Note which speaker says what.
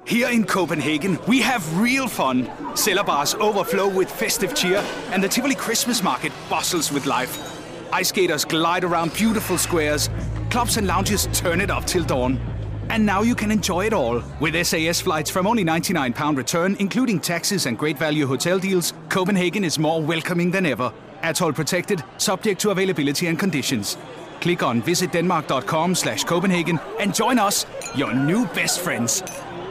Speaker 1: Here in Copenhagen, we have real fun. Cellar bars overflow with festive cheer, and the Tivoli Christmas Market bustles with life. Ice skaters glide around beautiful squares. Clubs and lounges turn it up till dawn. And now you can enjoy it all. With SAS flights from only £99 return, including taxes and great value hotel deals, Copenhagen is more welcoming than ever. Atoll protected, subject to availability and conditions. Click on visitdenmark.com/Copenhagen and join us, your new best friends.